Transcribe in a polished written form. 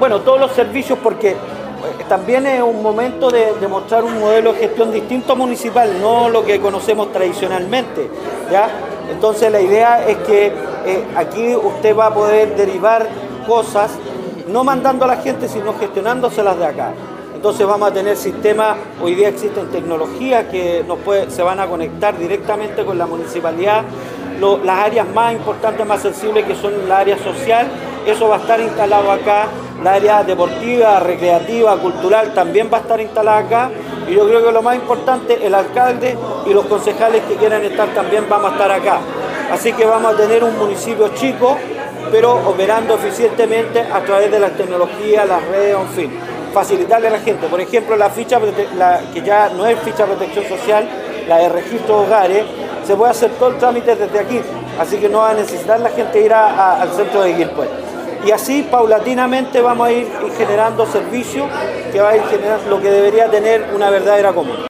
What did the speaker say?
bueno, todos los servicios, porque también es un momento de mostrar un modelo de gestión distinto municipal, no lo que conocemos tradicionalmente, ¿ya? Entonces la idea es que aquí usted va a poder derivar cosas, no mandando a la gente, sino gestionándoselas de acá. Entonces vamos a tener sistemas, hoy día existen tecnologías que se van a conectar directamente con la municipalidad, las áreas más importantes, más sensibles, que son la área social, eso va a estar instalado acá, la área deportiva, recreativa, cultural también va a estar instalada acá, y yo creo que lo más importante, el alcalde y los concejales que quieran estar también vamos a estar acá. Así que vamos a tener un municipio chico, pero operando eficientemente a través de las tecnologías, las redes, en fin, facilitarle a la gente. Por ejemplo, la ficha, que ya no es ficha de protección social, la de registro de hogares, se puede hacer todo el trámite desde aquí, así que no va a necesitar la gente ir al centro de Quilpué. Y así paulatinamente vamos a ir generando servicios que va a ir generando lo que debería tener una verdadera comuna.